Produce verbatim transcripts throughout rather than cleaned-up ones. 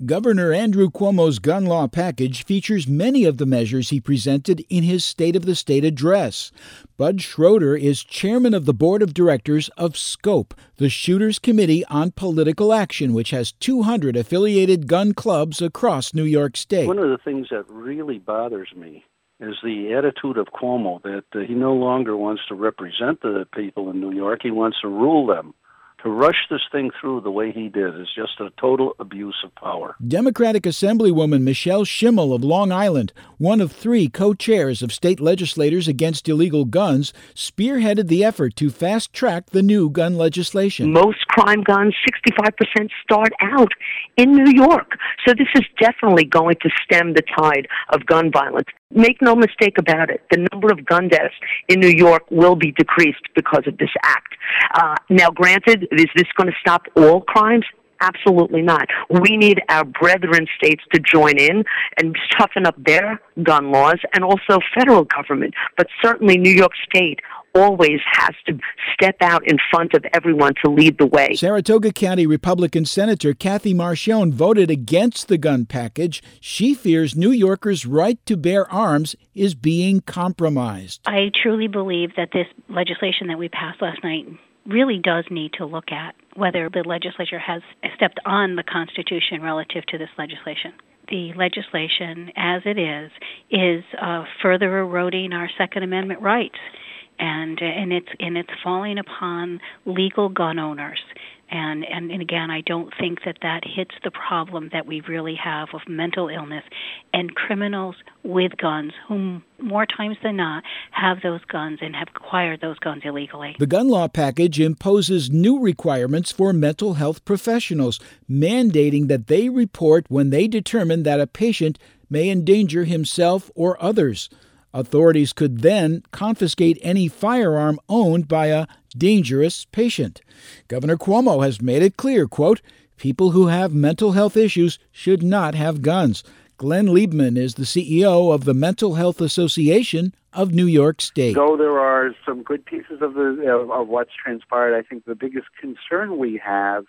Governor Andrew Cuomo's gun law package features many of the measures he presented in his State of the State address. Bud Schroeder is chairman of the board of directors of SCOPE, the Shooters Committee on Political Action, which has two hundred affiliated gun clubs across New York State. One of the things that really bothers me is the attitude of Cuomo, that uh, he no longer wants to represent the people in New York. He wants to rule them. To rush this thing through the way he did is just a total abuse of power. Democratic Assemblywoman Michelle Schimmel of Long Island, one of three co-chairs of state legislators against illegal guns, spearheaded the effort to fast-track the new gun legislation. Most crime guns, sixty-five percent start out in New York. So this is definitely going to stem the tide of gun violence. Make no mistake about it, the number of gun deaths in New York will be decreased because of this act. Uh, now, granted, is this going to stop all crimes? Absolutely not. We need our brethren states to join in and toughen up their gun laws, and also federal government. But certainly New York State always has to step out in front of everyone to lead the way. Saratoga County Republican Senator Kathy Marchione voted against the gun package. She fears New Yorkers' right to bear arms is being compromised. I truly believe that this legislation that we passed last night really does need to look at whether the legislature has stepped on the Constitution relative to this legislation. The legislation, as it is, is uh, further eroding our Second Amendment rights, and and it's and it's falling upon legal gun owners. And, and and again, I don't think that that hits the problem that we really have of mental illness and criminals with guns, whom more times than not have those guns and have acquired those guns illegally. The gun law package imposes new requirements for mental health professionals, mandating that they report when they determine that a patient may endanger himself or others. Authorities could then confiscate any firearm owned by a dangerous patient. Governor Cuomo has made it clear, quote, people who have mental health issues should not have guns. Glenn Liebman is the C E O of the Mental Health Association of New York State. Though there are some good pieces of, the, of, of what's transpired, I think the biggest concern we have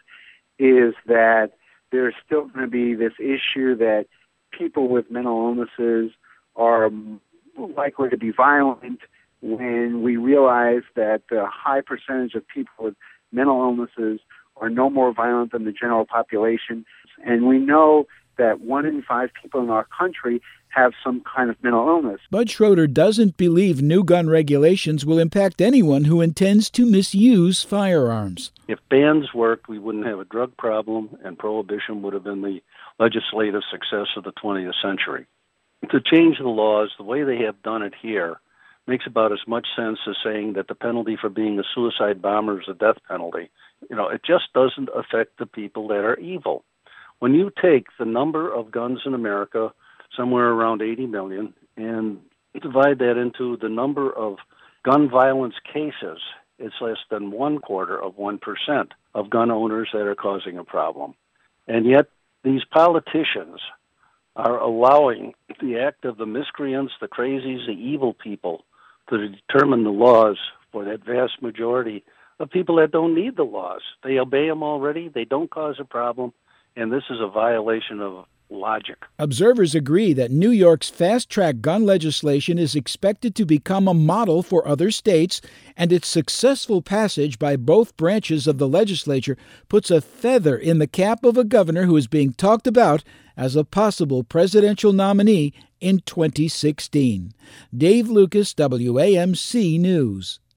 is that there's still going to be this issue that people with mental illnesses are likely to be violent when we realize that a high percentage of people with mental illnesses are no more violent than the general population. And we know that one in five people in our country have some kind of mental illness. Bud Schroeder doesn't believe new gun regulations will impact anyone who intends to misuse firearms. If bans worked, we wouldn't have a drug problem, and prohibition would have been the legislative success of the twentieth century. To change the laws the way they have done it here makes about as much sense as saying that the penalty for being a suicide bomber is a death penalty. You know, it just doesn't affect the people that are evil. When you take the number of guns in America, somewhere around eighty million, and divide that into the number of gun violence cases, it's less than one quarter of one percent of gun owners that are causing a problem. And yet these politicians are allowing the act of the miscreants, the crazies, the evil people to determine the laws for that vast majority of people that don't need the laws. They obey them already, they don't cause a problem, and this is a violation of logic. Observers agree that New York's fast-track gun legislation is expected to become a model for other states, and its successful passage by both branches of the legislature puts a feather in the cap of a governor who is being talked about as a possible presidential nominee in twenty sixteen. Dave Lucas, W A M C News.